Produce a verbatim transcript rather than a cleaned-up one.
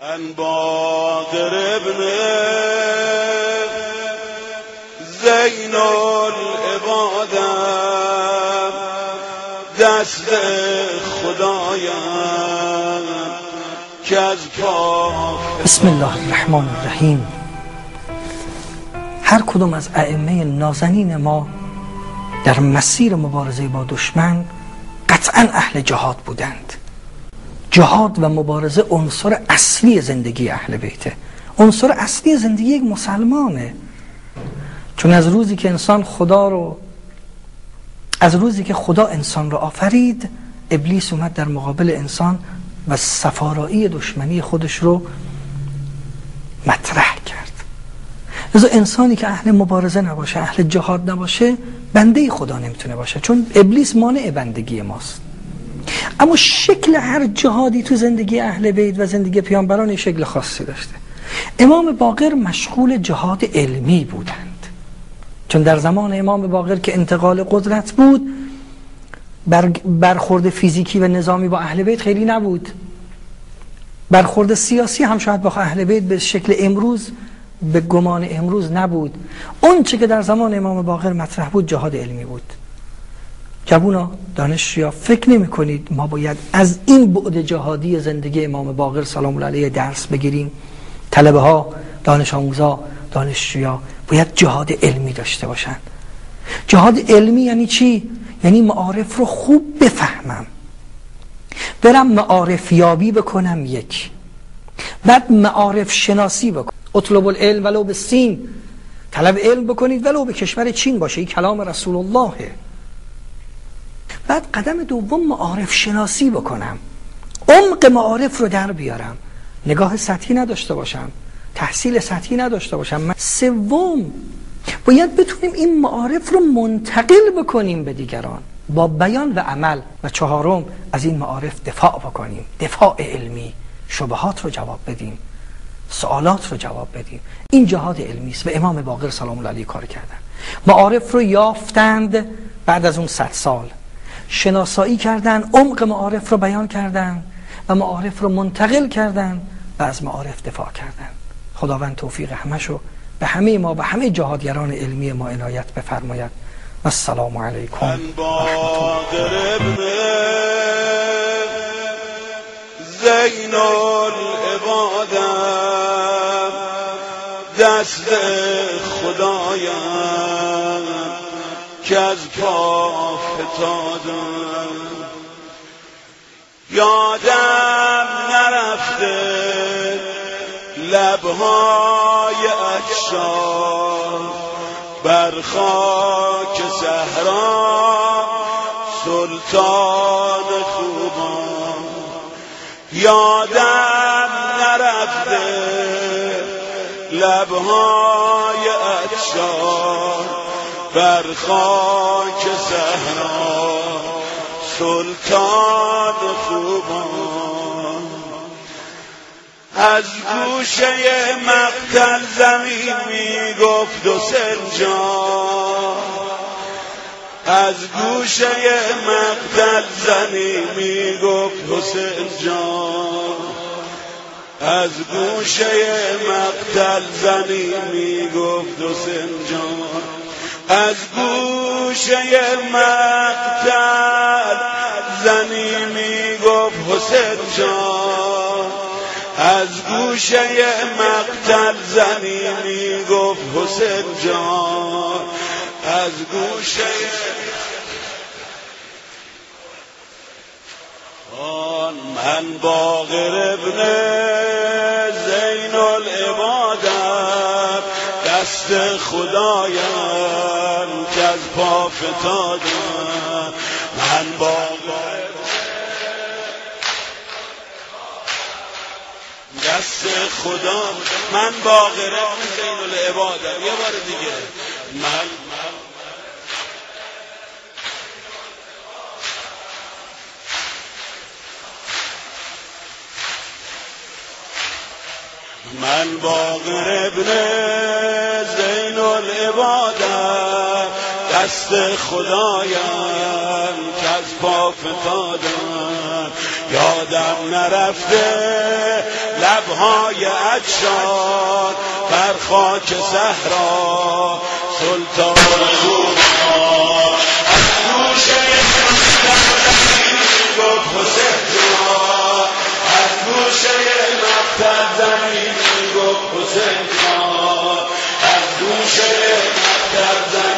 من باقر ابن زین العبادم، دست خدایم که از پا. بسم الله الرحمن الرحیم. هر کدوم از ائمه نازنین ما در مسیر مبارزه با دشمن قطعا اهل جهاد بودند. جهاد و مبارزه عنصر اصلی زندگی اهل بیته، عنصر اصلی زندگی یک مسلمانه. چون از روزی که انسان خدا رو از روزی که خدا انسان رو آفرید، ابلیس اومد در مقابل انسان و صفارایی دشمنی خودش رو مطرح کرد. لذا انسانی که اهل مبارزه نباشه، اهل جهاد نباشه، بنده خدا نمیتونه باشه، چون ابلیس مانع بندگی ماست. اما شکل هر جهادی تو زندگی اهل بیت و زندگی پیامبران شکل خاصی داشته. امام باقر مشغول جهاد علمی بودند، چون در زمان امام باقر که انتقال قدرت بود، بر برخورد فیزیکی و نظامی با اهل بیت خیلی نبود. برخورد سیاسی هم شاید با اهل بیت به شکل امروز، به گمان امروز نبود. اون چه که در زمان امام باقر مطرح بود جهاد علمی بود. جوونا، دانشجویا، فکر نمی کنید ما باید از این بعد جهادی زندگی امام باقر سلام الله علیه درس بگیریم؟ طلبه ها، دانش آموزا، دانشجویا باید جهاد علمی داشته باشن. جهاد علمی یعنی چی؟ یعنی معارف رو خوب بفهمم، برم معارف یابی بکنم، یک بعد معارف شناسی بکنم. اطلب العلم ولو به سین، طلب علم بکنید ولو به کشور چین باشه، این کلام رسول اللهه. بعد قدم دوم معارف شناسی بکنم، عمق معارف رو در بیارم، نگاه سطحی نداشته باشم، تحصیل سطحی نداشته باشم. سوم، باید بتونیم این معارف رو منتقل بکنیم به دیگران با بیان و عمل. و چهارم، از این معارف دفاع بکنیم، دفاع علمی، شبهات رو جواب بدیم، سوالات رو جواب بدیم. این جهاد علمی است و امام باقر سلام الله علیه کار کردن. معارف رو یافتند، بعد از اون صد سال شناسایی کردن، عمق معارف رو بیان کردن و معارف رو منتقل کردن و از معارف دفاع کردن. خداوند توفیق همشو به همه ما و همه جهادگران علمی ما عنایت بفرماید. السلام علیکم. من باقر ابن زین العبادم، دست خدایم که از پا فتادم. یادم نرفته لبهای عطشان بر خاک صحرا، سلطان خوبان. یادم نرفته لبهای عطشان بر خاک صحرا، سلطان خوبان. از گوشه مقتل زمین می گفت حسین جان، از گوشه مقتل زمین می گفت حسین جان، از گوشه مقتل زمین می گفت حسین جان، از گوشه مقتل زنی می گفت حسین جان، از گوشه مقتل زنی می گفت حسین جان، از گوشه آن. من باقر ابن زین العبادم، دست خدایم که از پا فتادم. من باقر دست خدا، من باقر ابن زین العبادم. یه بار دیگه، من من باقر ابن زین العبادم، دست خدایم که از پا فتادم. یادم نرفته لبهای عطشان بر خاک صحرا سلطان روما از گوشه گفت حسین جان، از گوشه مقتل زمین گفت حسین جان، از گوشه مقتل زمین